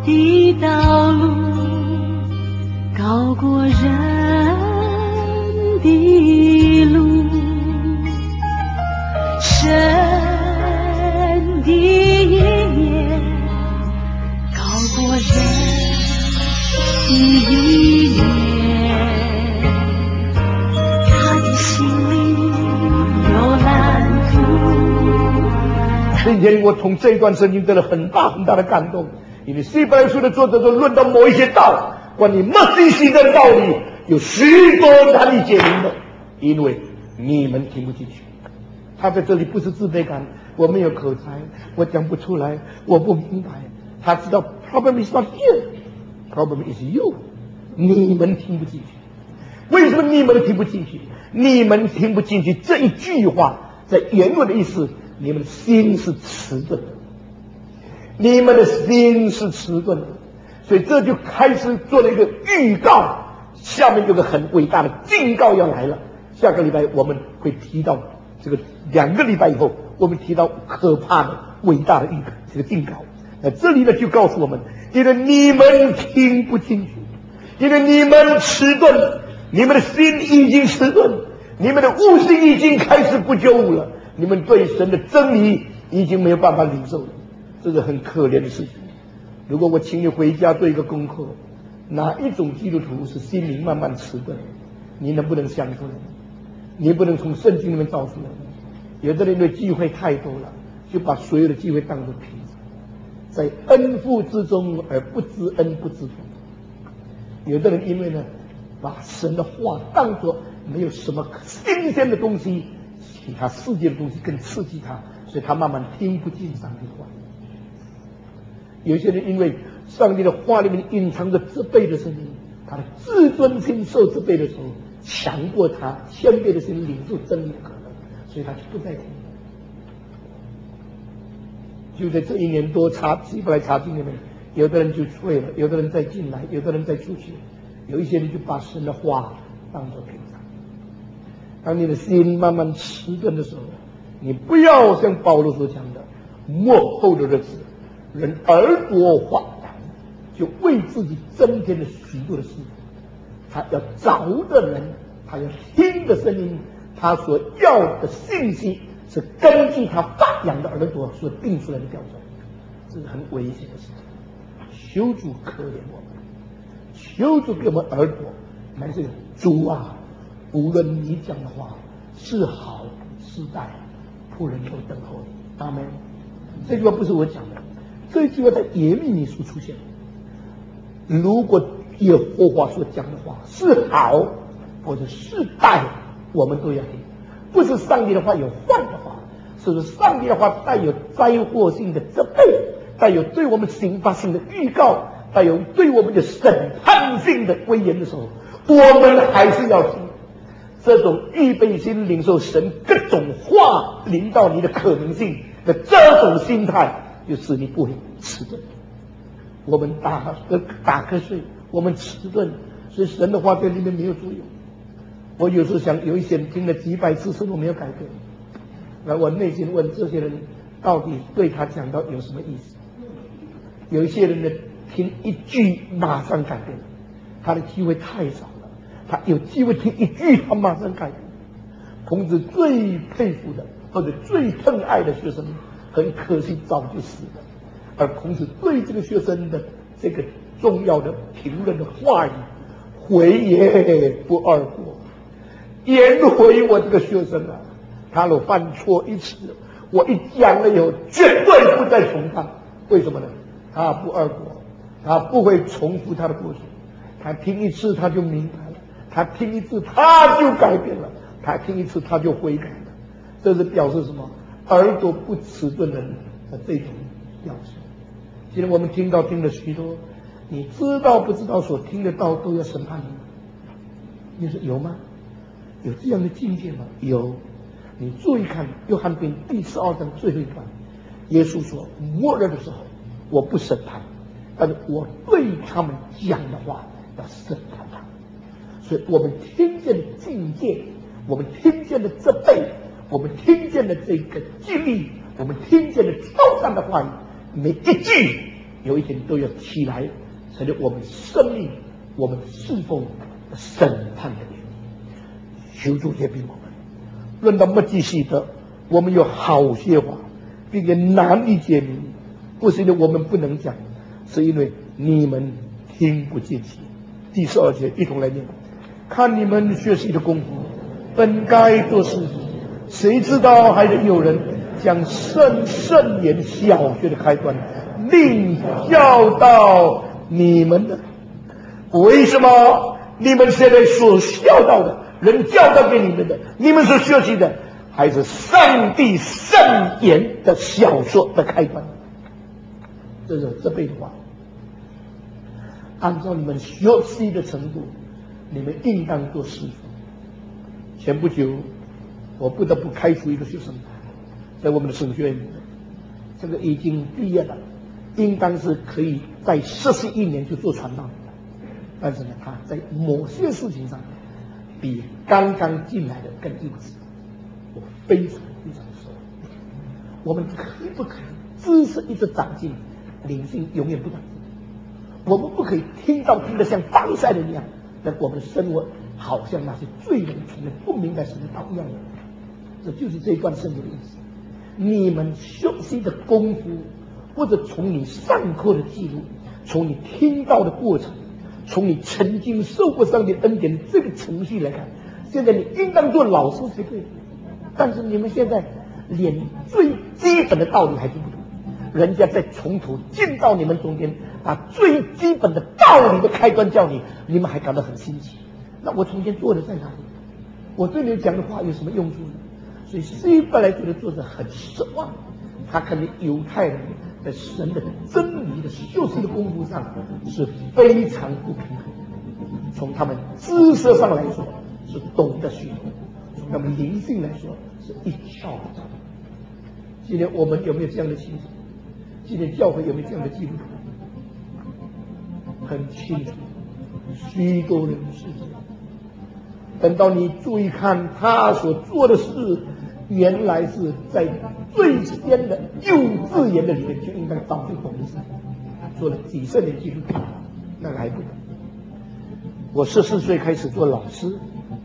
的道路高过人的路，神的意念高过人的意念，他的心里有蓝图。 今天我从这一段圣经得了很大很大的感动，因为希伯来书的作者都论到某一些道，关于默西西的道理有许多难以解明的，因为你们听不进去。他在这里不是自卑感，我没有口才，我讲不出来，我不明白。他知道 problem is not here, problem is you， 你们听不进去。为什么你们听不进去？你们听不进去这一句话在原文的意思，你们的心是迟钝的，你们的心是迟钝的，所以这就开始做了一个预告。下面有个很伟大的警告要来了。下个礼拜我们会提到这个，2个礼拜以后我们提到可怕的伟大的这个警告。那这里呢就告诉我们，因为你们听不进去，因为你们迟钝，你们的心已经迟钝，你们的悟性已经开始不就悟了，你们对神的真理已经没有办法领受了，这是很可怜的事情。如果我请你回家做一个功课，哪一种基督徒是心灵慢慢迟钝，你能不能想出来？你不能从圣经里面找出来。有的人的机会太多了，就把所有的机会当作凭着，在恩福之中而不知恩不知福。有的人因为呢，把神的话当作没有什么新鲜的东西，其他世界的东西更刺激他，所以他慢慢听不进上帝的话。有些人因为上帝的话里面隐藏着责备的声音，他的自尊心受责备的时候，强过他谦卑的心领受真理的可能，所以他就不再听。就在这1年多希伯来查经里面，有的人就退了，有的人再进来，有的人再出去，有一些人就把神的话当作平常。当你的心慢慢迟钝的时候，你不要像保罗所讲的，末后的日子人耳朵发痒，就为自己增添了许多的事。他要找的人，他要听的声音，他所要的信息是根据他发痒的耳朵所定出来的标准，这是很危险的事情。求主可怜我们，求主给我们耳朵，乃是主啊，无论你讲的话是好是歹，仆人都等候你。阿们。这句话不是我讲的，这句话在耶利米书出现。如果耶和华所讲的话是好或者是歹，我们都要听。不是上帝的话有坏的话，是上帝的话带有灾祸性的责备，带有对我们刑罚性的预告，带有对我们的审判性的威严的时候，我们还是要听。这种预备心领受神各种话临到你的可能性的这种心态，就使你不会迟钝。我们打瞌睡，我们迟钝，所以神的话在里面没有作用。我有时候想，有一些人听了几百次神都没有改变，那我内心问这些人到底对他讲到有什么意思？有一些人呢，听一句马上改变，他的机会太少了，他有机会听一句他马上改变。孔子最佩服的或者最疼爱的学生，很可惜早就死了。而孔子对这个学生的这个重要的评论的话语，回也不贰过，颜回我这个学生啊，他若犯错一次，我一讲了以后绝对不再重犯。为什么呢？他不贰过，他不会重复他的过去，他听一次他就明白了，他听一次他就改变了，他听一次他就悔改了。这是表示什么？耳朵不迟钝的人的这种表示。今天我们听了许多，你知道不知道所听得到都要审判你？你说有吗？有这样的境界吗？有。你注意看约翰福音第12章最后一段，耶稣说末日的时候我不审判，但是我对他们讲的话要审判他们。所以我们听见的境界，我们听见的责备，我们听见的这个激励，我们听见的挑战的话语，每一句有一天都要起来，成为我们生命、我们侍奉的审判的原因。求主怜悯我们。论到末基洗德，我们有好些话，并且难以解明，不是因为我们不能讲，是因为你们听不进去。第12节一同来念：看你们学习的功夫，本该做事，谁知道还得有人将圣言小学的开端另教导你们呢？为什么你们现在所教导的人教导给你们的，你们所学习的还是上帝圣言的小说的开端？这是这辈的话。按照你们学习的程度，你们应当做师傅。前不久，我不得不开除一个学生，在我们的神学院里面，这个已经毕业了，应当是可以在41年就做传道的，但是呢，他在某些事情上比刚刚进来的更幼稚，我非常受。我们可不可以知识一直长进，灵性永远不长进？我们不可以听得像法利赛人一样，但我们的生活好像那些罪人穷人不明白神的道一样的。这就是这一段圣经的意思。你们学习的功夫，或者从你上课的记录，从你听到的过程，从你曾经受过上帝恩典的这个程序来看，现在你应当做老师才对。但是你们现在连最基本的道理还听不懂，人家在从头进到你们中间，把最基本的道理的开端教你，你们还感到很新奇。那我从前做的在哪里？我对你们讲的话有什么用处呢？所以希伯来书的作者很失望，他看见犹太人在神的真理的修饰的功夫上是非常不平衡。从他们知识上来说是懂得许多，从他们灵性来说是一窍不通。今天我们有没有这样的情形？今天教会有没有这样的基督徒？很清楚，许多人是这样。等到你注意看他所做的事，原来是在最先的幼稚园的里面就应该早就懂的事，做了几十年基督徒，那个还不懂。我14岁开始做老师，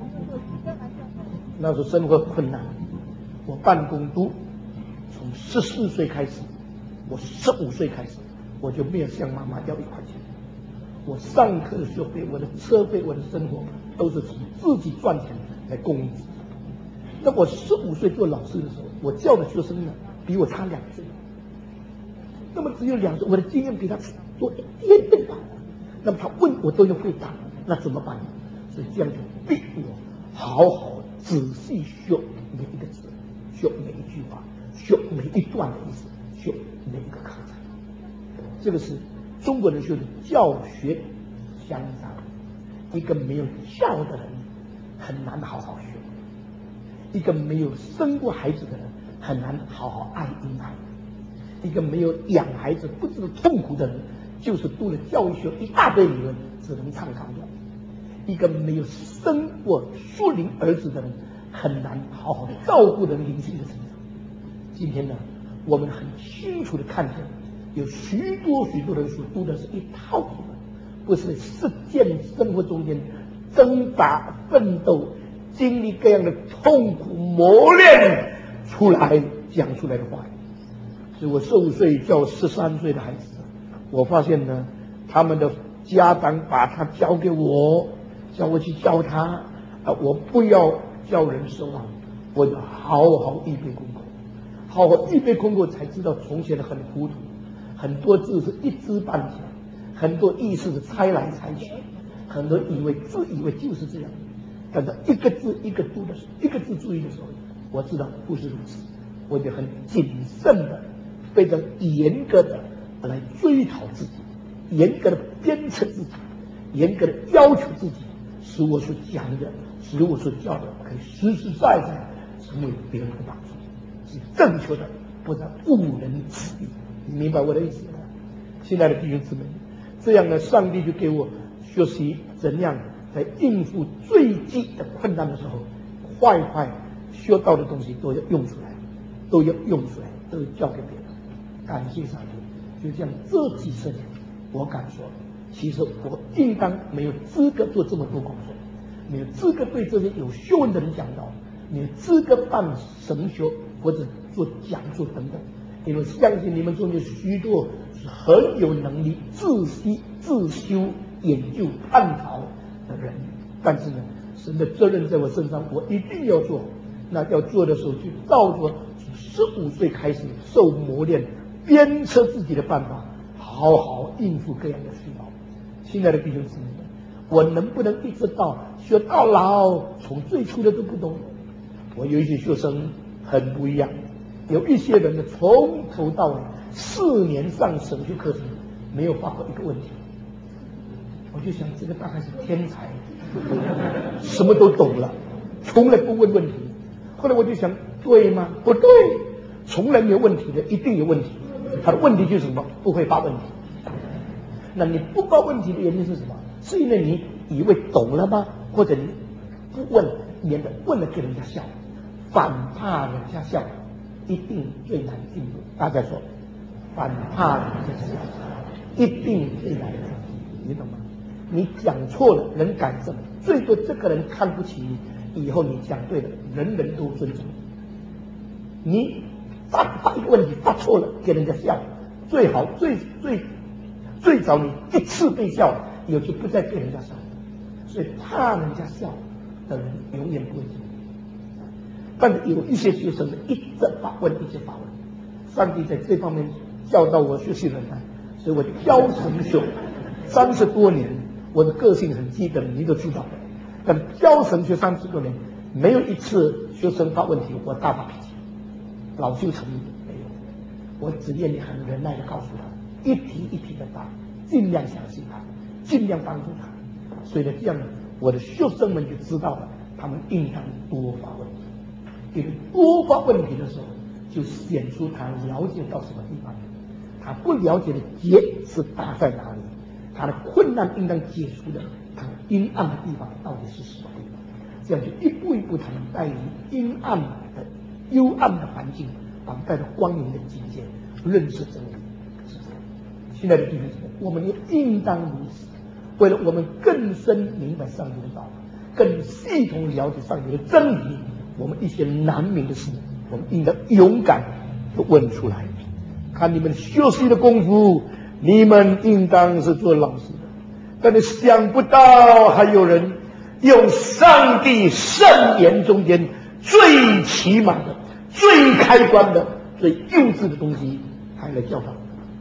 那时候生活困难，我办公督，从14岁开始，我15岁开始，我就没有向妈妈要1块钱。我上课的学费、我的车费、我的生活都是从自己赚钱来供应自己。那我15岁做老师的时候，我教的学生呢比我差2岁，那么只有2岁，我的经验比他多一点点吧。那么他问我都要回答，那怎么办呢？所以这样就逼我好好仔细学每一个字，学每一句话，学每一段的意思，学每一个课程。这个是中国人学的教学相长，一个没有教的人很难好好学，一个没有生过孩子的人很难好好爱婴孩，一个没有养孩子不知道痛苦的人，就是读了教育学一大堆理论，只能唱高调。一个没有生过属灵儿子的人，很难好好的照顾人灵性的成长。今天呢，我们很清楚的看见，有许多人所读的是一套理论，不是实践生活中间挣扎奋斗、经历各样的痛苦磨练出来讲出来的话语。所以我15岁教13岁的孩子，我发现呢，他们的家长把他交给我，叫我去教他，我不要叫人失望，我要好好预备功课，好好预备功课，才知道从前的很糊涂，很多字是一知半解，很多意思是猜来猜去，很多自以为就是这样，但是一个字一个字注意的时候，我知道不是如此，我就很谨慎的、非常严格的来追讨自己，严格的鞭策自己，严格的要求自己，使我所讲的，使我所教的可以实实在在成为别人的帮助，是正确的，不再误人子弟。你明白我的意思吗？亲爱的弟兄姊妹，这样呢，上帝就给我学习怎样在应付最急的困难的时候，快学到的东西都要用出来，都要教给别人。感谢上帝， 就这样，这几十年，我敢说，其实我应当没有资格做这么多工作，没有资格对这些有学问的人讲道，没有资格办神学或者做讲座等等。因为相信你们中间许多是很有能力自修、研究、探讨的人，但是呢，神的责任在我身上，我一定要做。那要做的时候，就照着15岁开始受磨练，鞭策自己的办法，好好应付各样的需要。亲爱的弟兄姊妹们，我能不能一直学到老，从最初的都不懂？我有一些学生很不一样，有一些人呢，从头到尾4年上神学课程，没有发过一个问题。我就想，这个大概是天才，什么都懂了，从来不问问题。后来我就想，对吗？不对，从来没有问题的，一定有问题。他的问题就是什么？不会发问题。那你不发问题的原因是什么？是因为你以为懂了吗？或者你不问，免得问了给人家笑，反怕人家笑，一定最难进步。大家说，反怕人家笑，一定最难进步，你懂吗？你讲错了，人改正，最多这个人看不起你，以后你讲对了，人人都尊重你。你发一个问题发错了，给人家笑，最好最早你一次被笑，以后就不再被人家笑。所以怕人家笑的人永远不会进步。但是有一些学生一直发问，一直发问，上帝在这方面教导我学习忍耐，所以我教神学30多年，我的个性很基本，你都知道。但教神学30多年，没有一次学生发问题我大发脾气，恼羞成怒，没有。我只愿意很忍耐的告诉他，一题一题的答，尽量相信他，尽量帮助他。所以呢，这样我的学生们就知道了，他们应当多发问题。因为多发问题的时候，就显出他了解到什么地方，他不了解的结是打在哪里，他的困难应当解除的，他阴暗的地方到底是什么地方？这样就一步一步才能带离阴暗的幽暗的环境，把带到光明的境界，认识真理。是这样。亲爱的弟兄姊妹，我们也应当如此。为了我们更深明白上帝的道，更系统了解上帝的真理，我们一些难明的事，我们应当勇敢地问出来。看你们学习的功夫，你们应当是做老师的，但是想不到还有人用上帝圣言中间最起码的、最开端的、最幼稚的东西，还来教导。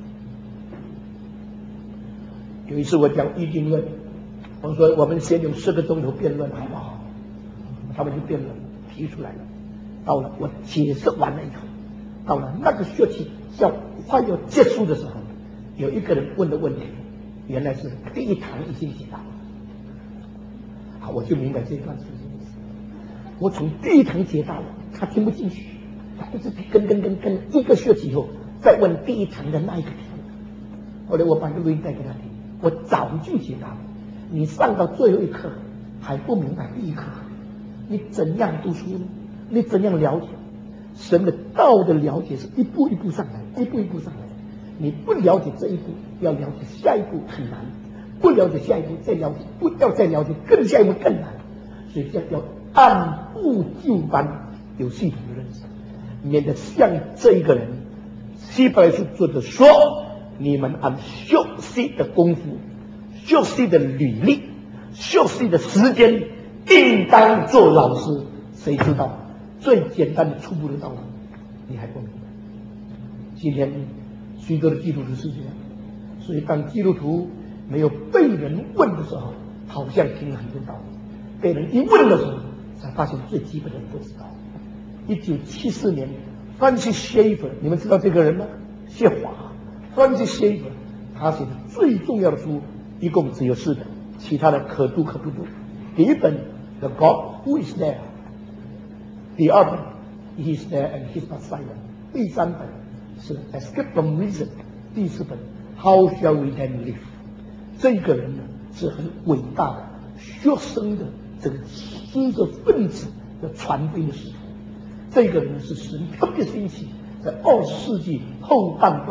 有一次我讲预定论，我说我们先用10个钟头辩论好不好？他们就辩论提出来了。到了我解释完了以后，到了那个学期快要结束的时候，有一个人问的问题，原来是第一堂已经解答了。好，我就明白这段是什么意思。我从第一堂解答了，他听不进去，他一直跟一个学期以后再问第一堂的那一个题目。后来我把录音带给他听，我早就解答了。你上到最后一课还不明白第一课，你怎样读书呢？你怎样了解神的道的了解？是一步一步上来，一步一步上来。你不了解这一步，要了解下一步很难；不了解下一步，再了解，不要再了解，更下一步更难。所以这样要按部就班，有系统的认识，免得像这一个人，希伯来书作者说，你们按学习的功夫、学习的履历、学习的时间，应当做老师。谁知道最简单的初步的道理，你还不明白？今天许多的基督徒是这样，所以当基督徒没有被人问的时候，好像听了很多道理；被人一问的时候，才发现最基本的不知道。1974年 ，Francis Schaeffer， 你们知道这个人吗？谢华 ，Francis Schaeffer， 他写的最重要的书一共只有4本，其他的可读可不读。第一本 The God Who Is There， 第二本 He Is There and He's Not Silent， 第3本是 Escape from Reason， 第4本 How Shall We Then Live。这个人呢是很伟大的学生的这个知识分子的传飞的使徒。这个人是神特别兴起，在20世纪后半段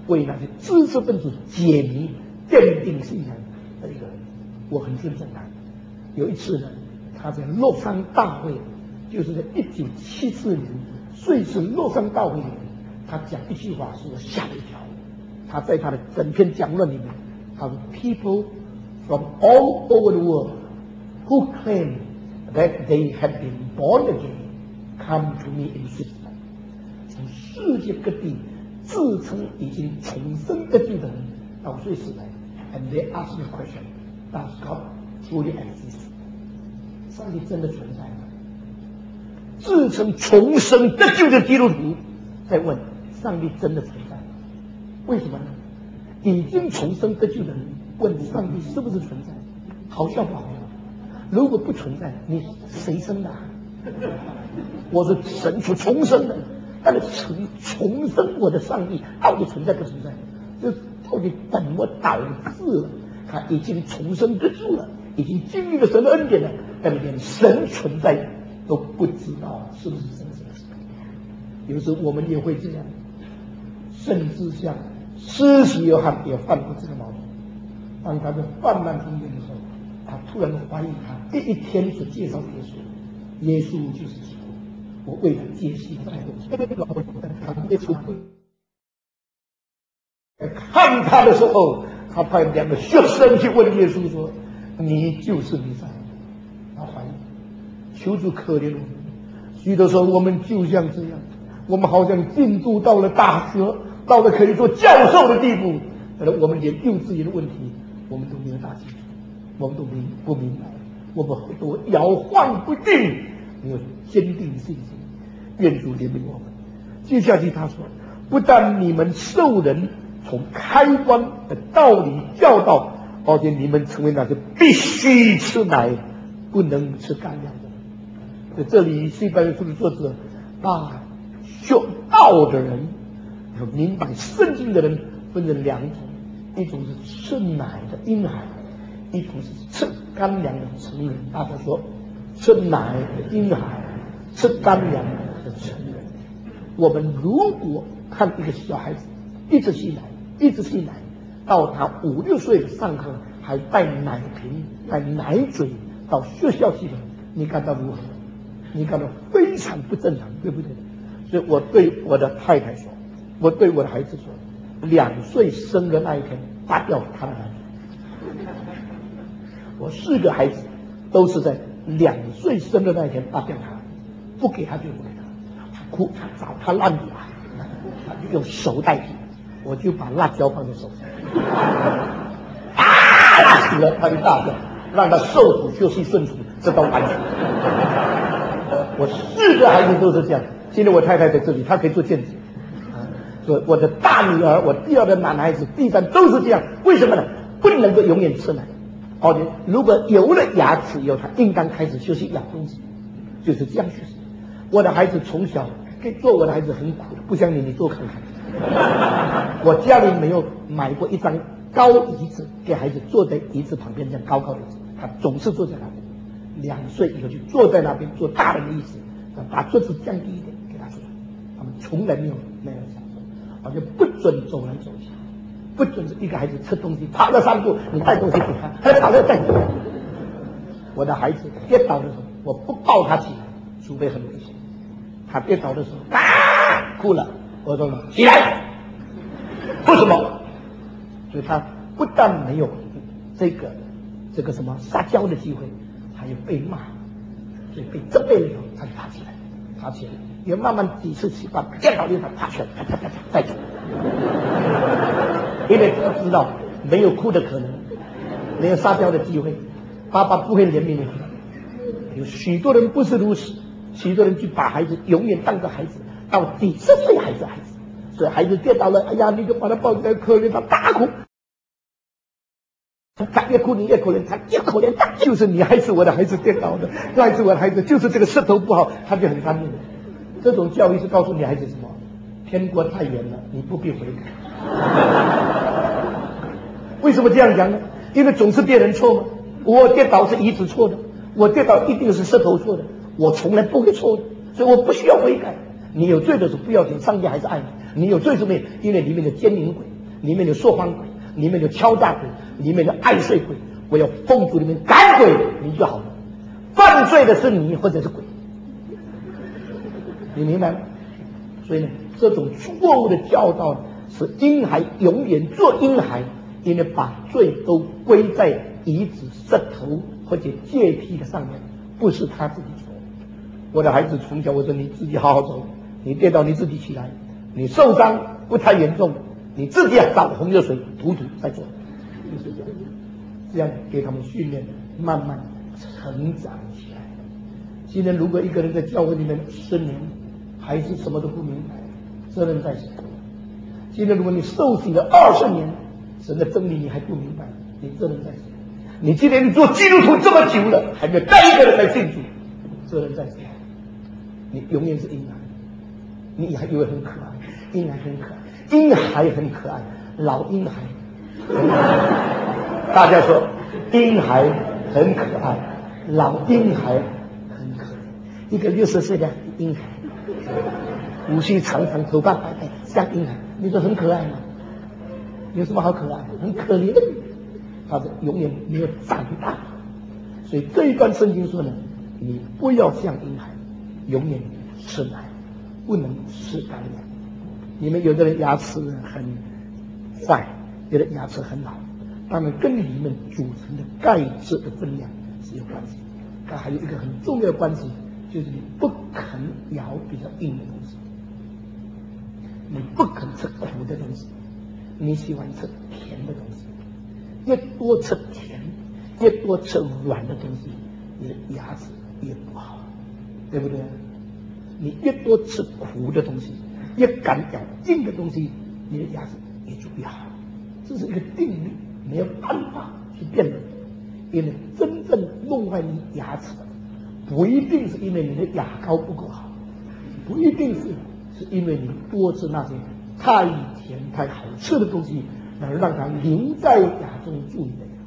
为那些知识分子解谜、奠定信仰的一个人，我很尊重他。有一次呢，他在洛桑大会，就是在1974年瑞士洛桑大会里面，他讲一句话使我吓了一跳。他在他的整篇讲论里面，他说 ：“People from all over the world who claim that they have been born again come to me in Switzerland。”从世界各地自称已经重生得救的人到瑞士来 ，and they ask me a question: Does God truly exist？ 上帝真的存在吗？自称重生得救的基督徒在问：上帝真的存在吗？为什么呢？已经重生得救的人问上帝是不是存在，好笑不好笑？如果不存在，你谁生的啊？我是神所重生的，但是重生我的上帝到底存在不存在？这到底怎么导致了他已经重生得救了，已经经历了神的恩典了，但连神存在都不知道是不是真实的？有时我们也会这样，甚至像施洗约翰也犯过这个毛病。当他在泛滥中间的时候，他突然怀疑他第一天所介绍的耶稣就是基督。我为他解析太多，看他的时候，他派2个学生去问耶稣说：“你就是弥赛亚？”他怀疑，求主可怜我们。许多时候我们就像这样，我们好像进度到了大学，到了可以做教授的地步，可能我们连幼稚园的问题我们都没有打清楚，我们都不明白，我们都摇晃不定，没有坚定信心。愿主怜悯我们。接下去他说：“不但你们受人从开端的道理教导，而且你们成为那些必须吃奶，不能吃干粮的。”在这里，西班牙书的作者把学道的人、明白圣经的人分成2种，一种是吃奶的婴孩，一种是吃干粮的成人。大家说，吃奶的婴孩，吃干粮的成人。我们如果看一个小孩子一直吸奶，到他5、6岁上课还带奶瓶、带奶嘴到学校去了，你感到如何？你感到非常不正常，对不对？所以我对我的太太说，我对我的孩子说，2岁生的那一天拔掉他的奶嘴。我4个孩子都是在2岁生的那一天拔掉他，不给他就不给他。他哭，他找他烂笔啊，他就用手代替，我就把辣椒放在手上，辣死了他就大叫，让他受苦休息顺服，这都完全。我4个孩子都是这样。现在我太太在这里，她可以做见证。我的大女儿，我第2个男孩子，第3都是这样。为什么呢？不能够永远吃奶。而且如果有了牙齿以后，他应当开始学习咬东西，就是这样学习。我的孩子从小做我的孩子很苦的，不像你做看看。我家里没有买过一张高椅子给孩子坐在椅子旁边，这样高高的椅子，他总是坐在那边。2岁以后就坐在那边做大人的意思，把桌子降低一点给他坐。他们从来没有享受，而且不准走来走去，不准是一个孩子吃东西跑了3步，你带东西给他，他跑了再走。我的孩子跌倒的时候，我不抱他起来，除非很危险。他跌倒的时候哭了，我说起来，为什么？所以他不但没有这个什么撒娇的机会，还有被骂，所以被责备了以后，他就爬起来，也慢慢几次起翻，跌倒地方爬起来，啪再走。因为他知道没有哭的可能，没有撒娇的机会，爸爸不会怜悯你。有许多人不是如此，许多人就把孩子永远当作孩子，到底10岁还是孩子。所以孩子跌倒了，哎呀，你就把他抱起来，可怜他大哭。他越哭你越可怜，他越可怜他就是你孩子，我的孩子跌倒了，那孩子我的孩子就是这个舌头不好，他就很干净。这种教育是告诉你孩子什么？天国太远了，你不必悔改。为什么这样讲呢？因为总是别人错嘛。我跌倒是椅子错的，我跌倒一定是舌头错的，我从来不会错的，所以我不需要悔改。你有罪的时候不要紧，上帝还是爱你。你有罪是没有？因为里面的奸淫鬼里面有说谎鬼，里面有敲诈鬼，里面有爱睡鬼。我要封住里面赶鬼，你就好了。犯罪的是你或者是鬼，你明白吗？所以呢，这种错误的教导使婴孩永远做婴孩，因为把罪都归在椅子、石头或者阶梯的上面，不是他自己错。我的孩子从小我说你自己好好走，你跌倒你自己起来，你受伤不太严重，你自己找红热水涂再做，就是这样给他们训练，慢慢成长起来。今天如果一个人在教会里面10年，还是什么都不明白，责任在谁？今天如果你受洗了20年，神的真理你还不明白，你责任在谁？你今天你做基督徒这么久了，还没有带一个人来信主，责任在谁？你永远是婴孩，你还以为很可爱，婴孩很可爱，婴孩很可爱，老婴孩很可爱。大家说，婴孩很可爱，老婴孩很可怜。一个60岁的婴孩，胡须长长，头发白白，像婴孩，你说很可爱吗？有什么好可爱？很可怜，他是永远没有长大。所以这一段圣经说呢，你不要像婴孩，永远吃奶，不能吃干粮。你们有的人牙齿很坏，有的牙齿很好，当然跟你们组成的钙质的分量是有关系。但还有一个很重要的关系，就是你不肯咬比较硬的东西，你不肯吃苦的东西，你喜欢吃甜的东西。越多吃甜，越多吃软的东西，你的牙齿越不好，对不对？你越多吃苦的东西，越敢咬硬的东西，你的牙齿也就越好。这是一个定律，没有办法去辩论。因为真正弄坏你牙齿的，不一定是因为你的牙膏不够好，不一定是因为你多吃那些太甜太好吃的东西，而让它留在牙中蛀你的牙。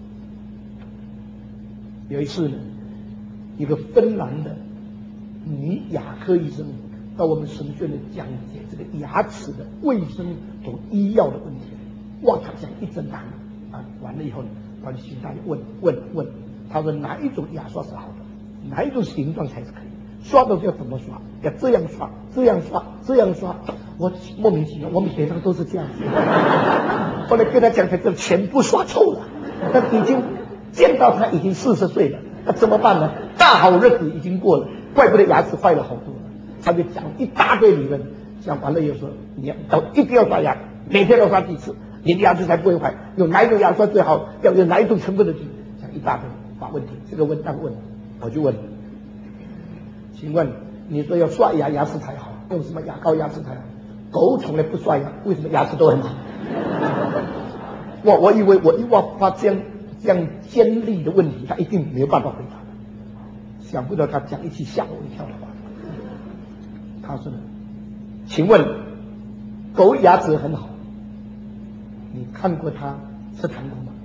有一次呢，一个芬兰的女牙科医生到我们神学院讲解这个牙齿的卫生和医药的问题。哇，他讲一整堂啊，完了以后呢，他就请大家问，他说哪一种牙刷是好的，哪一种形状才是可以，刷到要怎么刷，要这样刷，这样刷，这样刷。我莫名其妙，我们学生都是这样子。后来跟他讲，这全部刷臭了，他已经见到他已经40岁了，那怎么办呢？大好日子已经过了，怪不得牙齿坏了好多了。他就讲一大堆理论，讲完了又说你要一定要刷牙，每天都刷几次，你的牙齿才不会坏。用哪一种牙刷最好？要用哪一种成分的剂？讲一大堆把问题，这个问那个问，我就问，请问你说要刷牙牙齿才好，用什么牙膏牙齿才好？狗从来不刷牙，为什么牙齿都很好？我以为我一发这样尖利的问题，他一定没有办法回答。想不到他讲一句吓我一跳的话。他说呢，请问狗牙齿很好，你看过它吃糖果吗？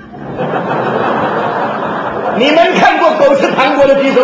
你们看过狗吃糖果的举手？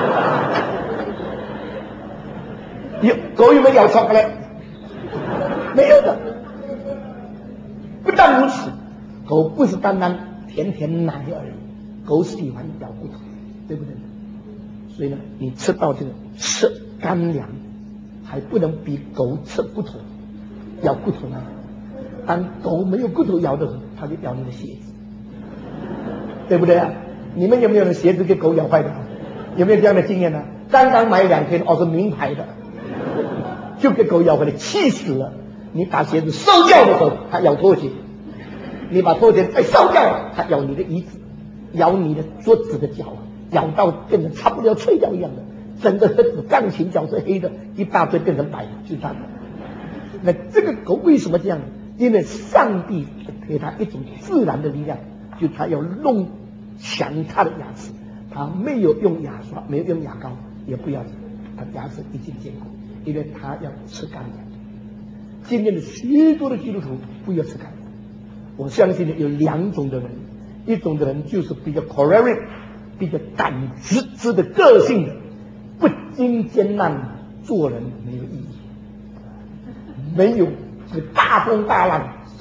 狗有没有咬巧克力？没有的。不但如此，狗不是单单舔舔奶而已，狗喜欢咬骨头，对不对？所以呢，你吃到这个吃干粮，还不能比狗吃骨头咬骨头呢。当狗没有骨头咬的时候，它就咬你的鞋子，对不对啊？你们有没有人鞋子给狗咬坏的？有没有这样的经验呢？刚刚买2天是名牌的，就给狗咬回来，气死了。你把鞋子收掉的时候，它咬拖鞋；你把拖鞋再收掉，它咬你的椅子，咬你的桌子的脚，咬到变成差不多要吹掉一样的，整个钢琴脚是黑的，一大堆变成白的，就这样。那这个狗为什么这样？因为上帝给它一种自然的力量，就它要弄强它的牙齿，它没有用牙刷，没有用牙膏，也不要紧，它牙齿已经坚固，因为它要吃干粮。今天的许多的基督徒不要吃干粮。我相信有2种的人，一种的人就是比较 choleric， 比较胆直的个性的，不经艰难做人没有意义，没有这个大风大浪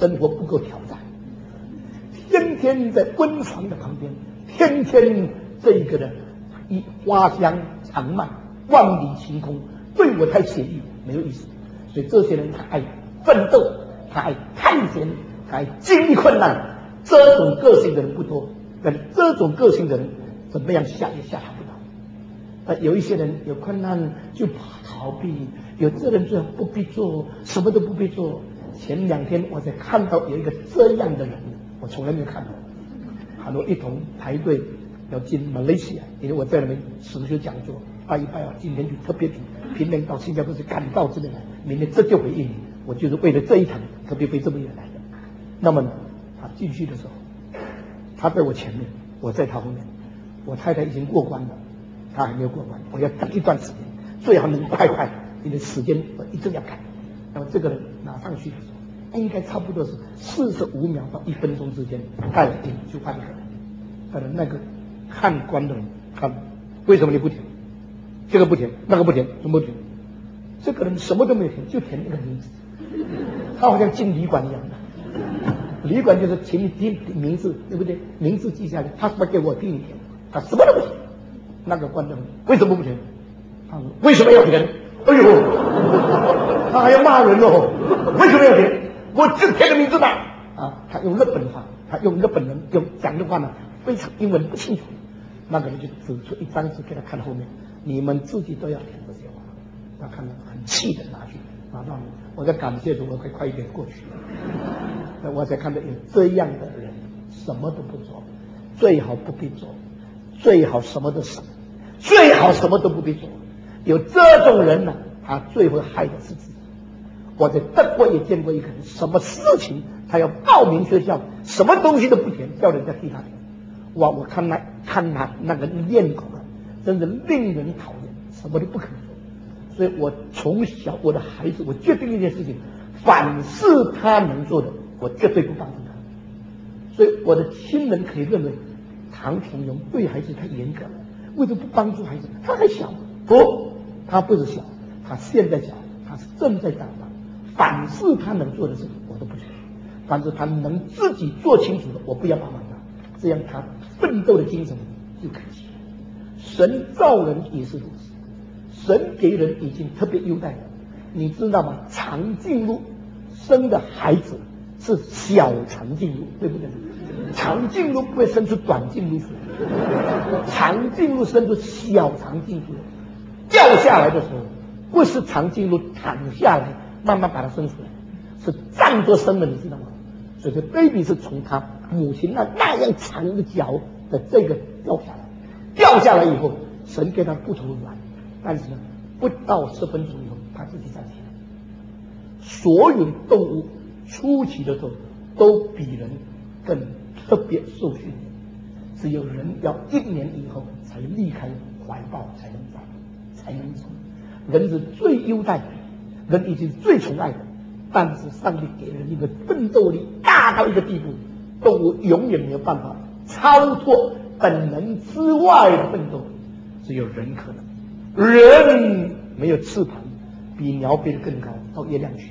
生活不够挑战，天天在温床的旁边，天天这个呢，一花香长漫，万里晴空，对我太写意，没有意思。所以这些人他爱奋斗，他爱探险，他爱经历困难。这种个性的人不多，但这种个性的人怎么样下也下他不到。有一些人有困难就逃避，有这人最好不必做，什么都不必做。前2天我才看到有一个这样的人，我从来没有看到。很多一同排队要进马来西亚，因为我在那边实学讲座，拜一拜啊，今天就特别平年到新加坡去赶到这边来，明天这就回印尼，我就是为了这一趟特别飞这么远来的。那么呢，他进去的时候，他在我前面，我在他后面，我太太已经过关了，他还没有过关，我要等一段时间，最好能快，因为时间我一定要赶。那么这个人拿上去的时候，应该差不多是45秒到1分钟之间，带了就换一个人。当然那个看官的人看，为什么你不填？这个不填，那个不填，什么不填？这个人什么都没有填，就填那个名字。他好像进旅馆一样的，旅馆就是请你填名字，对不对？名字记下来，他什么给我替你填，他什么都不填。那个官的人为什么不填？他说为什么要填？哎呦，他还要骂人哦！为什么要填？我就填个名字吧。啊，他用日本话，他用日本人用讲的话呢，非常英文不清楚。那个人就指出一张纸给他看后面，你们自己都要填这些话。他看到很气的拿到你，我在感谢主，我快一点过去。那我才看到有这样的人，什么都不做，最好不必做，最好什么都省，最好什么都不必做。有这种人呢，他最会害的是自己。我在德国也见过一个人，什么事情他要报名学校，什么东西都不填，叫人家替他填。哇，我看他那个面孔啊，真的令人讨厌，什么都不肯做。所以我从小我的孩子，我决定一件事情，凡是他能做的，我绝对不帮助他。所以我的亲人可以认为唐崇荣对孩子太严格了，为什么不帮助孩子？他还小。不，他不是小，他现在小，他是正在长大。凡是他能做的事，我都不去；凡是他能自己做清楚的，我不要帮忙他。这样他奋斗的精神就可以。神造人也是如此，神给人已经特别优待了。你知道吗？长颈鹿生的孩子是小长颈鹿，对不对？长颈鹿不会生出短颈鹿出来，长颈鹿生出小长颈鹿。掉下来的时候，不是长颈鹿躺下来慢慢把它生出来，是站着生的，你知道吗？所以这 baby 是从他母亲那样长的脚的这个掉下来以后，神给他骨头软，但是呢，不到10分钟以后，他自己站起来。所有动物初期的时候都比人更特别受训练，只有人要1年以后才离开怀抱才能长。人是最优待的，人已经最宠爱的，但是上帝给人一个奋斗力大到一个地步，动物永远没有办法超脱本能之外的奋斗，只有人可能。人没有翅膀，比鸟飞得更高，到月亮去。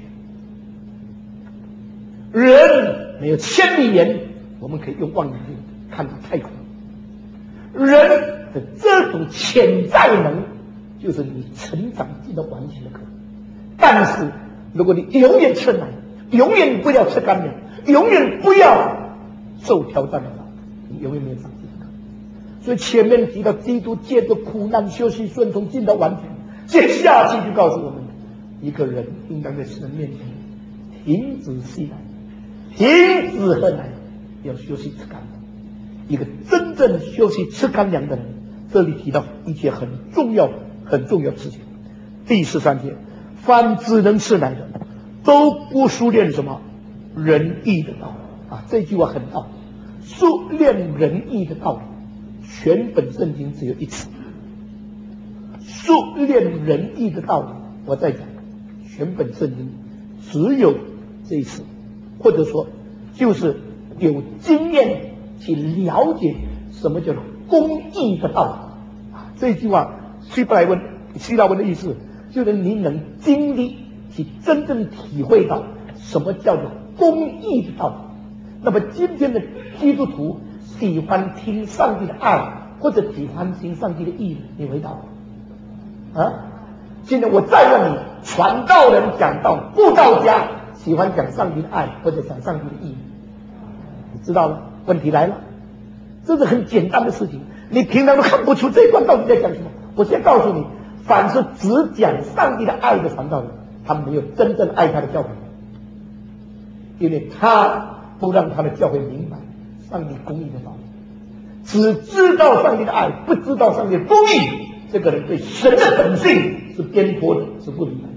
人没有千里眼，我们可以用望远镜看到太空。人的这种潜在能就是你成长进到完全的可能。但是如果你永远吃奶，永远不要吃干粮，永远不要受挑战的话，你永远没有长进的可能。所以前面提到基督借着苦难休息顺从进到完全，接下去就告诉我们，一个人应当在神面前停止吸奶，停止喝奶，要休息吃干粮。一个真正休息吃干粮的人，这里提到一件很重要的事情。第13节，凡只能吃奶的，都不熟练什么仁义的道理啊！这句话很道理，熟练仁义的道理，全本圣经只有一次。熟练仁义的道理，我再讲，全本圣经只有这一次，或者说就是有经验去了解什么叫做公义的道理啊！这句话希腊文的意思就是你能经历去真正体会到什么叫做公义的道理。那么今天的基督徒喜欢听上帝的爱，或者喜欢听上帝的义，你回答我啊？现在我再问你，传道人讲道，布道家喜欢讲上帝的爱，或者讲上帝的义，你知道了？问题来了，这是很简单的事情，你平常都看不出这一段到底在讲什么。我先告诉你，凡是只讲上帝的爱的传道人，他没有真正爱他的教会，因为他不让他的教会明白上帝公义的道理。只知道上帝的爱，不知道上帝的公义，这个人对神的本性是颠簸的，是不明白的。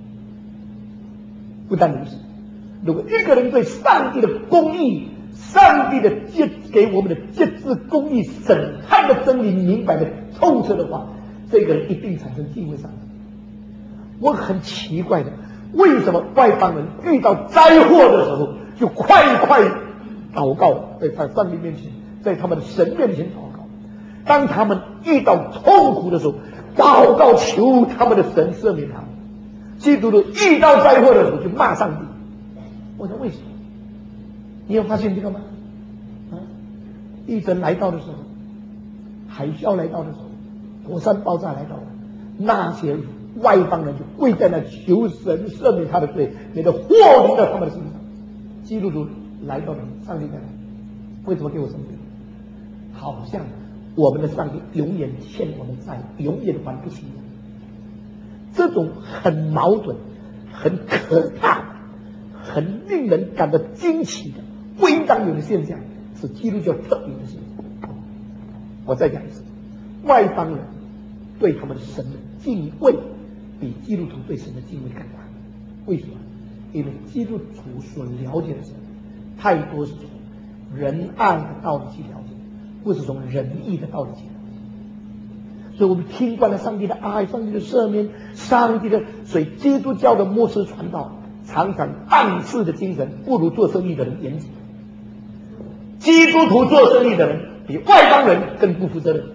不但如此，如果一个人对上帝的公义、上帝的给我们的节制、公义、审判的真理明白的透彻的话，这个人一定产生敬畏上帝。我很奇怪的，为什么外邦人遇到灾祸的时候就快祷告，在上帝面前，在他们的神面前祷告？当他们遇到痛苦的时候，祷告求他们的神赦免他们。基督徒遇到灾祸的时候就骂上帝。我说为什么？你有发现这个吗？地震来到的时候，海啸来到的时候，火山爆炸来到了，那些外邦人就跪在那求神赦免他的罪，免得祸临到他们的身上。基督徒来到了，上帝在哪？为什么给我生病？好像我们的上帝永远欠我们债，永远还不起。这种很矛盾、很可怕、很令人感到惊奇的不应当有的现象，是基督教特有的现象。我再讲一次，外邦人对他们神的敬畏比基督徒对神的敬畏更大。为什么？因为基督徒所了解的神太多是从仁爱的道理去了解，不是从仁义的道理去了解。所以我们听惯了上帝的爱、上帝的赦免、上帝的，所以基督教的牧师传道常常办事的精神不如做生意的人严谨。基督徒做生意的人比外邦人更不负责任。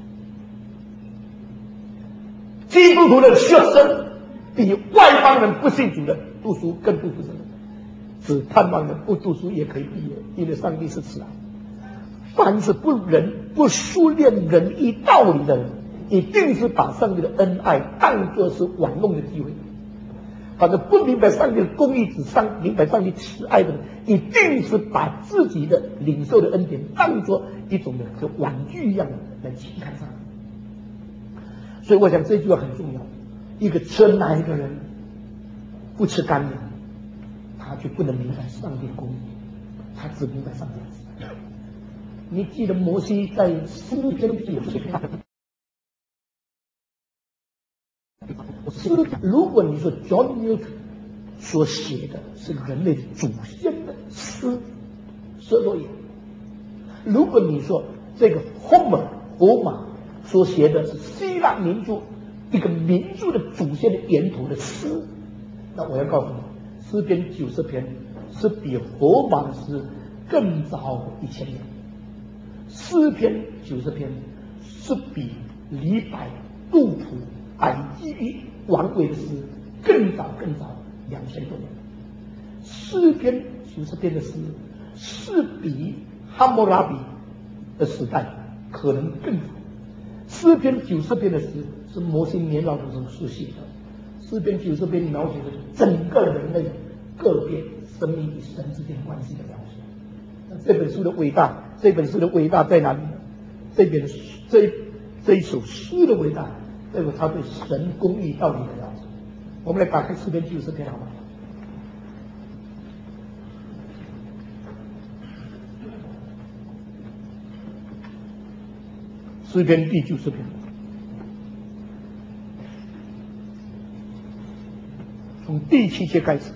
基督徒的学生比外邦人不信主的读书更不负责任。只盼望人不读书也可以毕业，因为上帝是慈爱。凡是不熟练仁义道理的人，一定是把上帝的恩爱当作是玩弄的机会。反正不明白上帝的公义，只明白上帝慈爱的人，一定是把自己的领受的恩典当作一种的和玩具一样的来轻看上帝。所以我想这句话很重要，一个吃奶的人不吃干粮，他就不能明白上帝的公义，他只明白上帝的慈爱。你记得摩西在诗篇90篇，如果你说 John Newton 所写的是人类祖先的诗舍洛耶，如果你说这个 Homer 荷马所写的是希腊民族一个民族的祖先的源头的诗，那我要告诉你，诗篇90篇是比荷马的诗更早1000年。诗篇90篇是比李白、杜甫、百基于王维的诗更早2000多年。诗篇90篇的诗是比哈谟拉比的时代可能更早。诗篇90篇的诗是摩西年老的时候所写的。诗篇90篇描写的整个人类个别生命与神之间关系的描写。这本书的伟大在哪里呢？这一首诗的伟大，在于他对神公义道理的了解。我们来打开诗篇90篇好吗？诗篇第90篇，从第7节开始。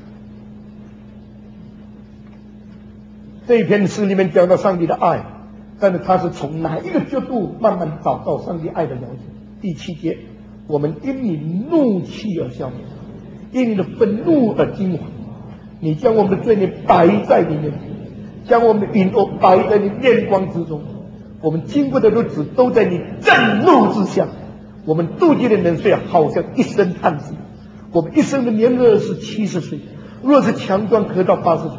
这一篇诗里面讲到上帝的爱，但是他是从哪一个角度慢慢找到上帝爱的了解？第7节，我们因你怒气而消灭，因你的愤怒而惊惶。你将我们的罪孽摆在你面前，将我们的隐恶摆在你面光之中。我们经过的日子都在你震怒之下，我们度尽的年岁好像一声叹息。我们一生的年日是70岁，若是强壮可到80岁。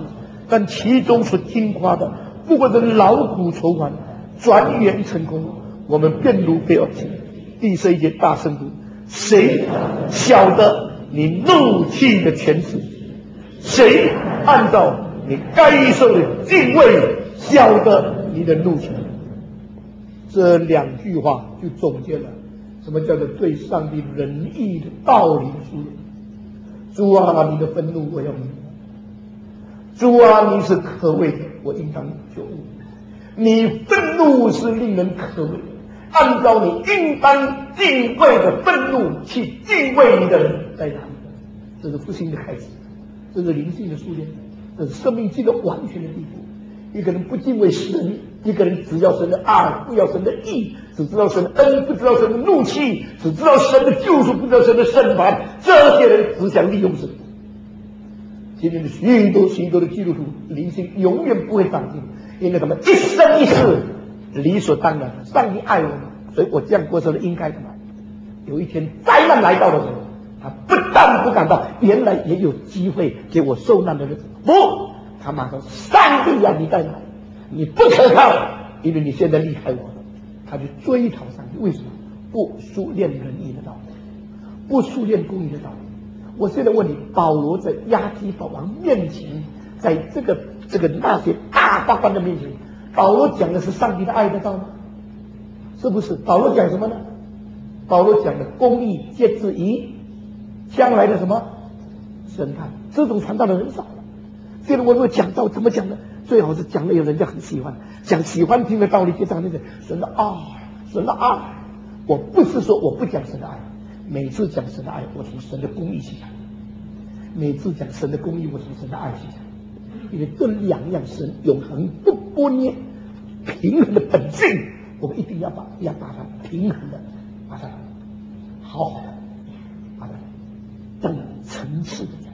但其中所经夸的，不过是劳苦筹还，转眼成空。我们便如飞而去。第11节大声读：谁晓得你怒气的权势？谁按照你该受的敬畏晓得你的怒气？这2句话就总结了什么叫做对上帝仁义的道理的书写。主啊，你的愤怒我要明白；主啊，你是可畏的，我应当觉悟。你愤怒是令人可畏的，按照你应当敬畏的愤怒去敬畏你的人在哪里？这是复兴的开始，这是灵性的树练，这是生命进入完全的地步。一个人不敬畏神，一个人只要神的爱，不要神的义，只知道神的恩，不知道神的怒气，只知道神的救赎，不知道神的审判。这些人只想利用神。今天的许多的基督徒灵性永远不会长进，因为他们一生一世理所当然，上帝爱我们，所以我这样过生日应该的嘛。有一天灾难来到的时候，他不但不感到原来也有机会给我受难的日子，不，他马上上帝啊，你在哪里？你不可靠，因为你现在离开我了。他就追讨上帝，为什么？不熟练仁义的道理，不熟练公义的道理。我现在问你，保罗在亚基法王面前，在这个那些大法官的面前，保罗讲的是上帝的爱的道吗？是不是？保罗讲什么呢？保罗讲的公义皆自于将来的什么审判。这种传道的人少了。现在我如果讲道怎么讲呢？最好是讲了有人家很喜欢，讲喜欢听的道理，就讲那个神的爱，神的爱。我不是说我不讲神的爱，每次讲神的爱，我从神的公义去讲；每次讲神的公义，我从神的爱去讲。因为这2样神永恒不拨捏、平衡的本性，我们一定要把它平衡的，把它好好的，把它等层次的讲。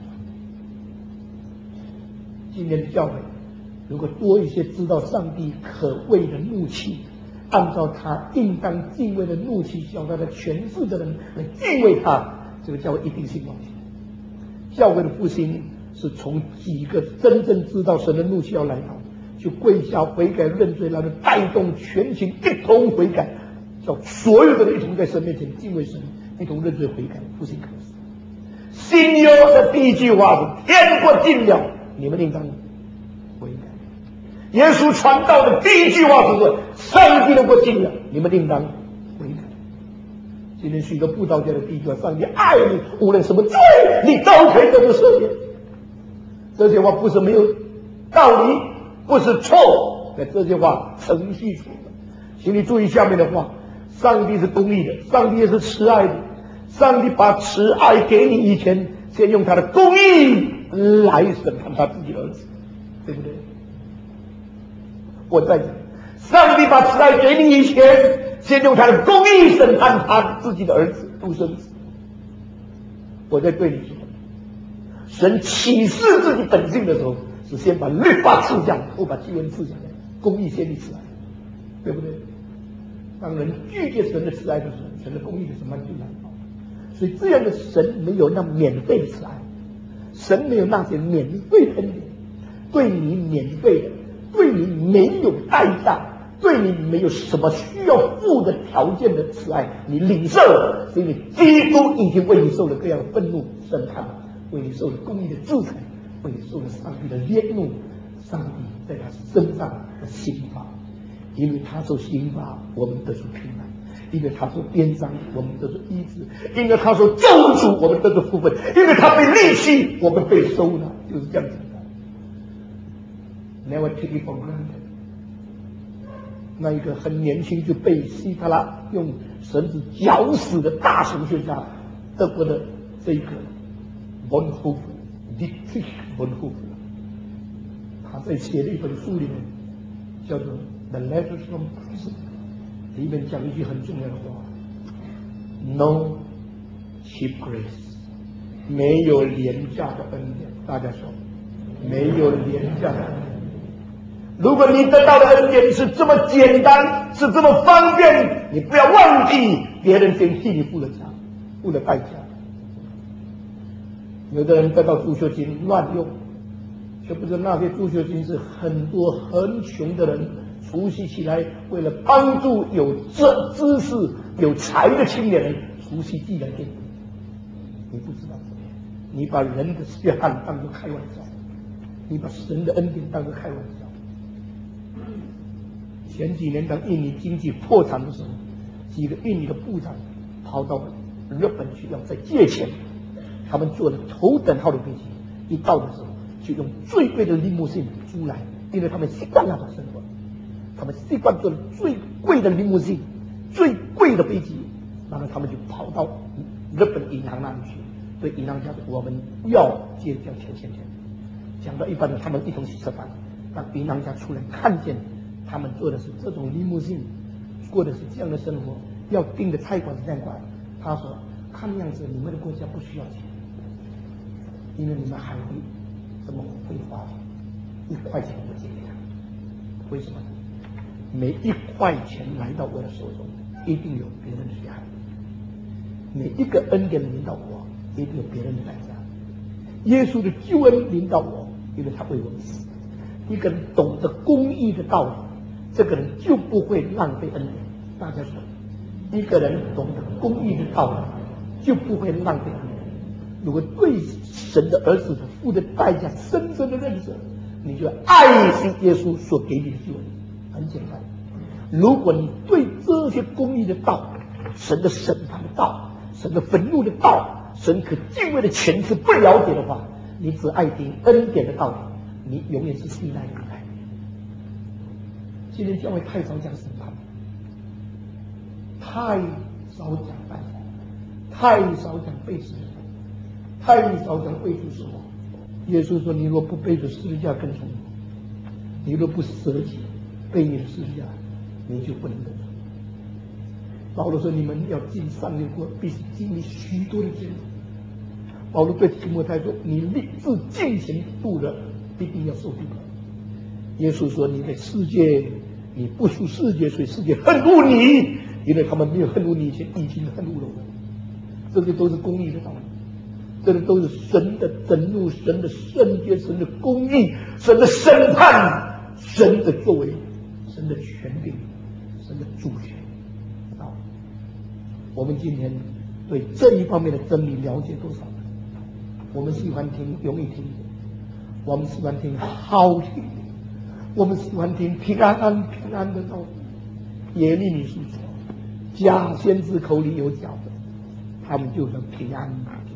今天的教会如果多一些知道上帝可畏的怒气，按照他应当敬畏的怒气，晓得他的权势的人来敬畏他，这个教会一定兴旺起来。教会的复兴是从几个真正知道神的怒气要来到，就跪下悔改认罪，然后带动全群一同悔改，叫所有的人一同在神面前敬畏神，一同认罪悔改，复兴开始。新约的第1句话是天国近了，你们应当悔改。耶稣传道的第1句话是说上帝的国近了，你们应当悔改。今天许多布道家的第1句话，上帝爱你，无论什么罪你都可以得到赦免。这些话不是没有道理，不是错，但这些话程序错了。请你注意下面的话，上帝是公义的，上帝也是慈爱的。上帝把慈爱给你以前，先用他的公义来审判他自己的儿子，对不对？我再讲，上帝把慈爱给你以前，先用他的公义审判他自己的儿子独生子。我在对你说，神启示自己本性的时候，是先把律法赐下，后把救恩赐下来，公义先立慈爱，对不对？当人拒绝神的慈爱的时候，神的公义的审判就来到。所以这样的神没有那免费的慈爱，神没有那些免费的恩典，对你免费的，对你没有代价，对你没有什么需要付的条件的慈爱，你领受了，是因为基督已经为你受了各样的愤怒审判，为你受了公义的制裁，为你受了上帝的烈怒，上帝在他身上的刑罚，因为他受刑罚，我们得出平安；因为他受鞭伤，我们得出医治；因为他受咒诅，我们得出福分；因为他被离弃，我们被收纳，就是这样子的。Never take it for granted。那一个很年轻就被希特拉用绳子绞死的大神学家，德国的这一个 Dietrich Bonhoeffer， 他在写的一本书里面叫做 The Letters from Prison， 里面讲一句很重要的话 ：No cheap grace， 没有廉价的恩典。大家说，没有廉价的恩典。如果你得到的恩典是这么简单，是这么方便，你不要忘记别人先替你付了代价。有的人得到助学金乱用， 这不是那些助学金是很多很穷的人除夕起来，为了帮助有知识、有才的青年人，除夕寄来给你。你不知道，你把人的血汗当作开玩笑，你把神的恩典当作开玩笑。前几年当印尼经济破产的时候，几个印尼的部长跑到日本去要再借钱，他们坐了头等号的飞机，一到的时候就用最贵的林姆信租来，因为他们习惯那种生活，他们习惯坐的最贵的林姆信、最贵的飞机，然后他们就跑到日本银行那里去，对银行家说：“我们不要借这样钱。”讲到一半的，他们一同去吃饭，让银行家出来看见他们做的是这种林姆信，过的是这样的生活，要订的菜馆是这样管。他说：“看样子你们的国家不需要钱，因为你们还会这么会花，1块钱不借给他。为什么呢？每1块钱来到我的手中，一定有别人的血汗；每一个恩典临到我，一定有别人的代价。耶稣的救恩临到我，因为他为我们死。一个人懂得公义的道理，这个人就不会浪费恩典。大家说，一个人懂得公义的道理，就不会浪费恩典。如果对神的儿子所付的代价深深的认识，你就爱惜耶稣所给你的救恩。很简单，如果你对这些公义的道、神的审判的道、神的愤怒的道、神可敬畏的前次不了解的话，你只爱听恩典的道理，你永远是信赖不来。今天教会太少讲审判，太少讲办法，太少讲背时，太少讲背主死亡。耶稣说：“你若不背着十字架跟从我，你若不舍己背你的十字架，你就不能得救。”保罗说：“你们要进上帝国，必须经历许多的艰难。”保罗对提摩太说：“你立志进行度的，必定要受逼迫。”耶稣说：“你在世界，你不属世界，所以世界恨恶你，因为他们没有恨恶你以前，已经恨恶了我。”这些都是公义的道理，这些都是神的震怒、神的圣洁、神的公义、神的审判、神的作为、神的权柄、神的主权。我们今天对这一方面的真理了解多少？我们喜欢听容易听，我们喜欢听好听，我们喜欢听平安的道理。耶利米书说，假先知口里有假的，他们就说平安。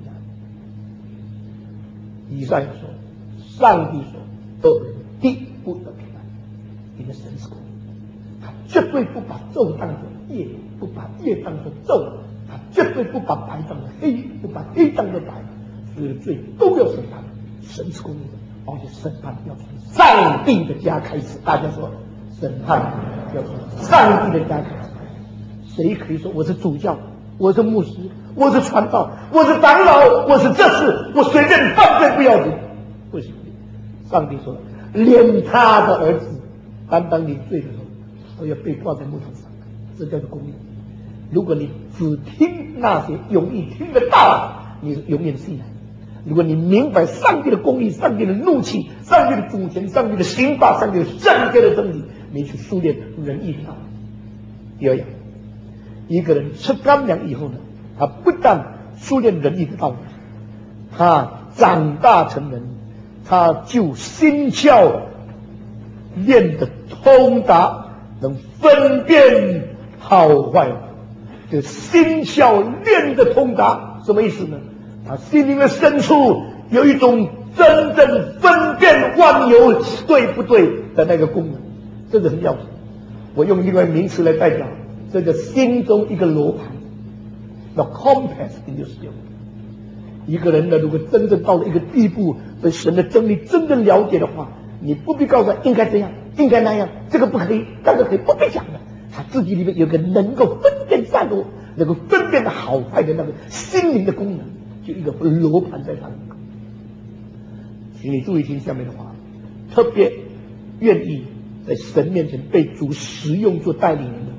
以赛亚说，上帝说，恶人必不得平安，因为神是公义，他绝对不把昼当作夜，不把夜当作昼，他绝对不把白当作黑，不把黑当作白，所有的罪都要审判。神是公义的，而且审判要从上帝的家开始。大家说，审判要从上帝的家开始。谁可以说我是主教，我是牧师，我是传道，我是长老，我是这事，我随便犯罪不要紧？为什么？上帝说，连他的儿子当你罪的时候，都要被挂在木头上，这叫做公义。如果你只听那些容易听的道，你是永远信赖。如果你明白上帝的公义、上帝的怒气、上帝的主权、上帝的刑罚、上帝的圣洁的真理，你去修炼仁义的道理。第二样，一个人吃干粮以后呢，他不但修炼仁义的道理，他长大成人，他就心窍练得通达，能分辨好坏。这心窍练得通达什么意思呢？他心灵的深处有一种真正分辨万有对不对的那个功能，这个很要紧。我用另外名词来代表，这个心中一个罗盘 ，the compass in your spirit。一个人呢，如果真正到了一个地步，对神的真理真正了解的话，你不必告诉他应该这样，应该那样，这个不可以，那个可以，不必讲的。他自己里面有个能够分辨善恶、能够分辨的好坏的那个心灵的功能，就一个罗盘在上面。请你注意听下面的话，特别愿意在神面前被主使用做带领人的，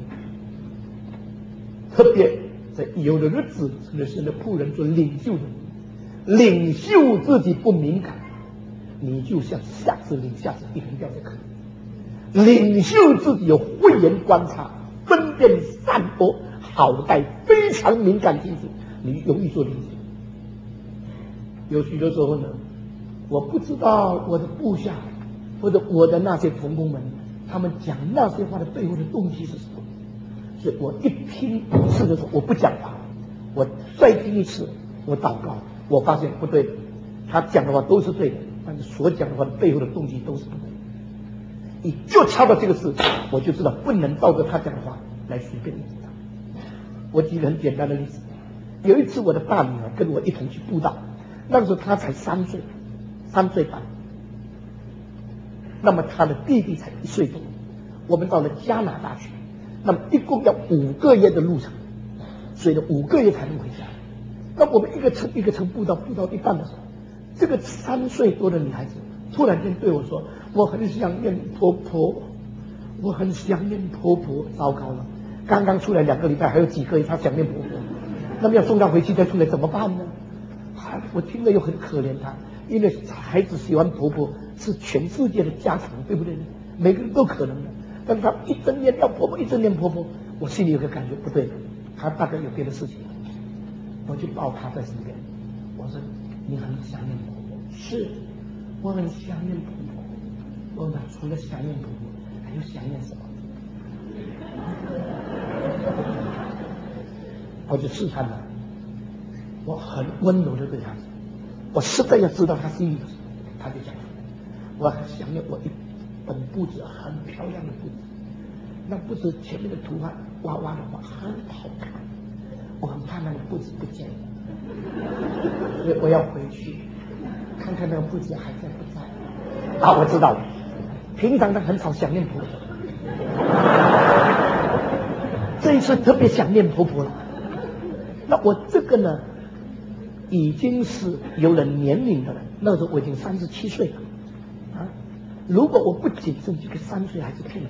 特别在有的日子成了神的仆人做领袖的，领袖自己不敏感， 你就像瞎子领瞎子，一横掉在坑里。领袖自己有慧眼观察，分辨善恶好坏，非常敏感精神，你容易做领袖。有许多时候呢，我不知道我的部下或者我的那些同工们，他们讲那些话的背后的动机是什么，所以我一听一次的时候，我不讲话，我再听一次，我祷告，我发现不对的，他讲的话都是对的，但是所讲的话的背后的动机都是不对的。你就敲到这个字，我就知道不能照着他讲的话来随便引他。我举个很简单的例子，有一次我的大女儿跟我一同去布道，那个时候她才3岁，3岁半。那么她的弟弟才1岁多。我们到了加拿大去，那么一共要5个月的路程，所以呢5个月才能回家。那我们一个城一个城布到一半的时候，这个3岁多的女孩子突然间对我说：“我很想念婆婆，我很想念婆婆。”糟糕了，刚刚出来2个礼拜，还有几个月她想念婆婆，那么要送她回去再出来怎么办呢？我听了又很可怜她，因为孩子喜欢婆婆是全世界的家常，对不对？每个人都可能的，但是她一直念要婆婆，一直念婆婆，我心里有个感觉不对，她大概有别的事情。我就抱她在身边，我说：“你很想念婆婆？”“是，我很想念婆婆。”我问她：“除了想念婆婆，还有想念什么？”我就试探了，我很温柔的对她说：“我实在要知道她心里的什么。”她就讲出来：“我很想念我一本簿子，很漂亮的簿子，那簿子前面的图案娃娃的画很好看，我很怕那个簿子不见了，所以我要回去看看那个簿子还在不在。”啊，我知道了，平常他很少想念婆婆，这一次特别想念婆婆了。那我这个呢，已经是有了年龄的人，那时候我已经37岁了啊！如果我不谨慎，这个3岁还是骗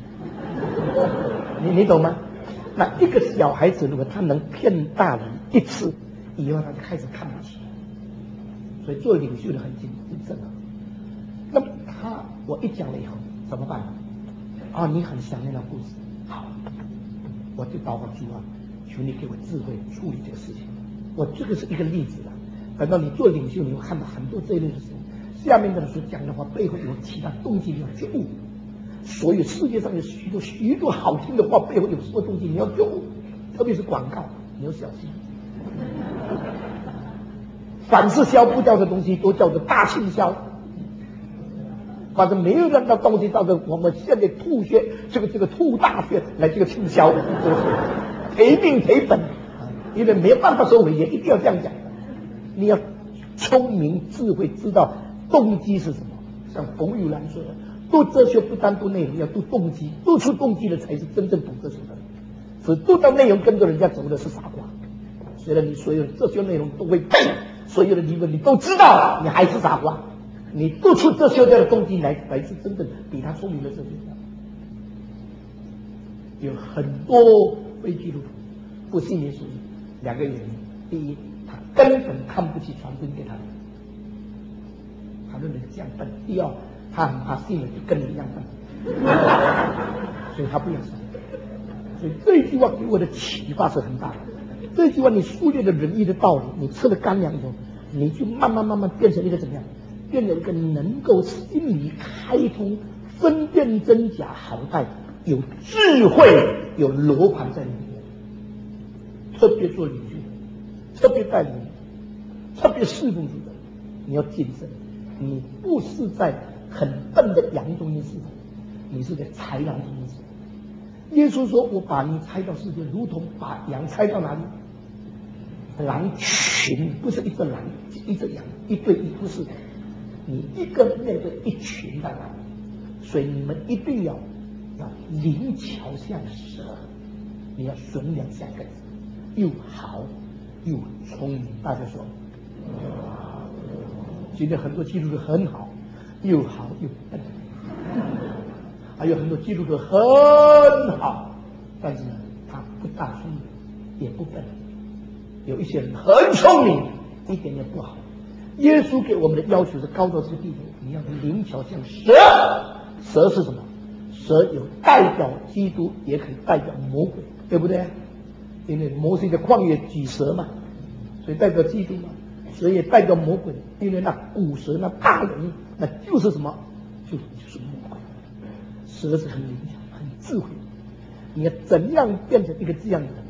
我，你懂吗？那一个小孩子如果他能骗大人一次，以后他就开始看不起，所以做领袖的很谨慎啊。那么我一讲了以后怎么办？啊，你很想念那故事，好，我就祷告主啊，求你给我智慧处理这个事情。我这个是一个例子了。等到你做领袖，你会看到很多这一类的事情。下面的人所讲的话背后有其他动机，你要觉悟。所以世界上有许多好听的话背后有什么东西，你要觉悟。特别是广告，你要小心。凡是消不掉的东西，都叫做大倾销。反正没有让到东西到这，我们现在吐血，这个吐大血来这个倾销，赔命赔本，因为没有办法收尾，也一定要这样讲。你要聪明智慧，知道动机是什么。像冯友兰说的，读哲学不单读内容，要读动机，读出动机的才是真正懂哲学的人。只读到内容跟着人家走的是傻瓜。虽然你所有的哲学内容都会背，所有的理论你都知道，你还是傻瓜。你读出哲学家的动机来是真正比他聪明的哲学家。有很多非基督徒不信耶稣，2个原因：第一，他根本看不起传真给他的人，他认为这样笨；第二，他很怕信了就跟你一样笨，所以他不要信。所以这一句话给我的启发是很大的。这句话你书列的仁义的道理，你吃了干粮以后，你就慢慢变成一个怎么样？变成一个能够心里开通、分辨真假好坏、有智慧、有罗盘在里面。特别做领袖，特别带领，特别侍奉主的，你要谨慎。你不是在很笨的羊中间侍奉，你是在豺狼中间侍奉。耶稣说：“我把你拆到世界，如同把羊拆到哪里？狼群，不是一只狼，一只羊，一对一，不是。你一个面对一群的狼，所以你们一定要灵巧像蛇，你要损两像根子，又好又聪明。”大家说，今天很多基督徒很好，又好又笨，还有很多基督徒很好，但是呢，他不大聪明，也不笨。有一些人很聪明，一点也不好。耶稣给我们的要求是高到这个地步， 你要灵巧像蛇。蛇是什么？蛇有代表基督，也可以代表魔鬼，对不对？因为摩西的旷野举蛇嘛，所以代表基督嘛。蛇也代表魔鬼，因为那古蛇那大龙，那就是什么？就是魔鬼。蛇是很灵巧、很智慧，你要怎样变成一个这样的人？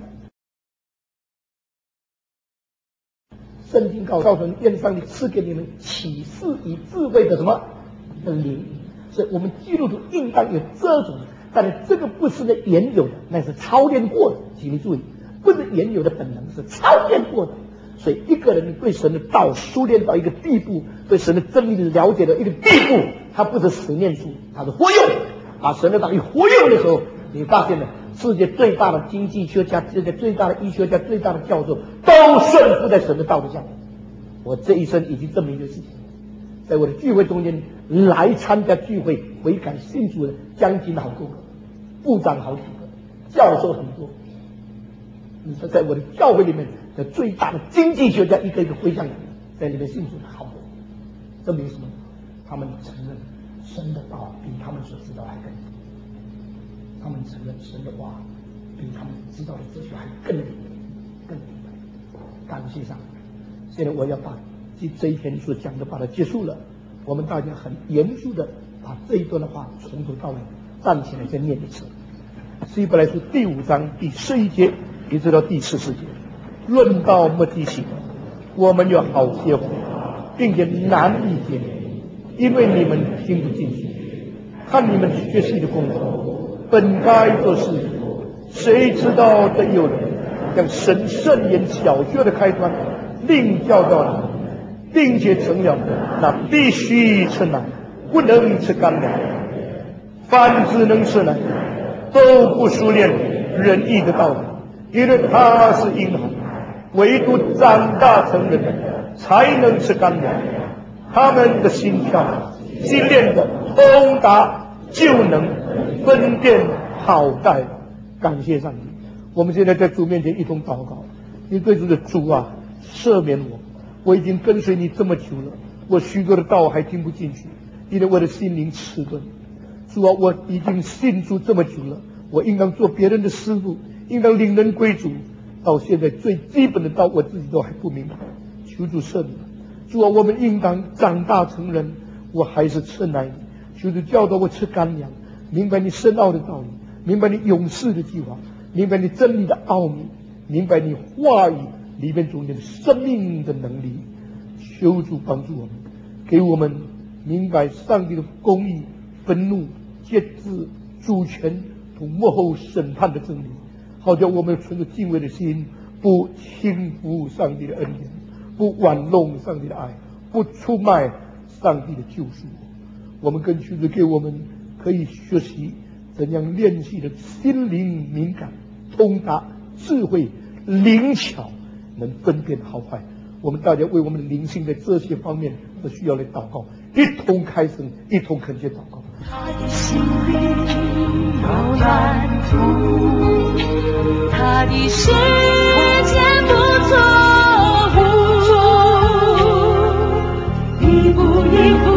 圣经告诉你，愿上帝赐给你们启示与智慧的什么的灵，所以我们基督徒应当有这种，但是这个不是那原有的，那是操练过的，请你注意，不是原有的本能，是操练过的。所以一个人对神的道修炼到一个地步，对神的真理了解到一个地步，他不是死念书，他是活用，把神的道一活用的时候，你发现了世界最大的经济学家、世界最大的医学家、最大的教授都顺服在神的道的下面。我这一生已经证明这个事情，在我的聚会中间来参加聚会悔改信主的将近好多个，部长好几个，教授很多。你说在我的教会里面的最大的经济学家一个一个回向在里面信主的好多，证明什么？他们承认神的道比他们所知道还更多，他们承认神的话比他们知道的哲学还更厉害。感谢上帝。现在我要把这一篇所讲的把它结束了，我们大家很严肃的把这一段的话从头到尾站起来再念一次。希伯来书第5章第11节一直到第14节，论到目的性，我们有好些话，并且难以解明，因为你们听不进去，看你们学习的功夫，本该做事，谁知道这有人将神圣言小学的开端另教导你，并且成了那必须吃奶，不能吃干粮。凡只能吃奶，都不熟练仁义的道理，因为他是婴孩，唯独长大成人的才能吃干粮。他们的心窍精炼的通达，就能分辨好坏。感谢上帝！我们现在在主面前一同祷告，你对主的主啊，赦免我，我已经跟随你这么久了，我许多的道还听不进去，因为我的心灵迟钝。主啊，我已经信主这么久了，我应当做别人的师傅，应当领人归主，到现在最基本的道我自己都还不明白，求主赦免。主啊，我们应当长大成人，我还是吃奶，求主教导我吃干粮，明白你深奥的道理，明白你永世的计划，明白你真理的奥秘，明白你话语里面中间的生命的能力。求主帮助我们，给我们明白上帝的公义、愤怒、节制、主权同幕后审判的真理，好叫我们存着敬畏的心，不轻浮上帝的恩典，不玩弄上帝的爱，不出卖上帝的救赎。我们跟求主给我们可以学习怎样练习的心灵敏感、通达、智慧、灵巧，能分辨好坏。我们大家为我们的灵性在这些方面都需要来祷告，一同开声，一同恳切祷告。 他的心里有蓝图，他的世界不错误，一步一步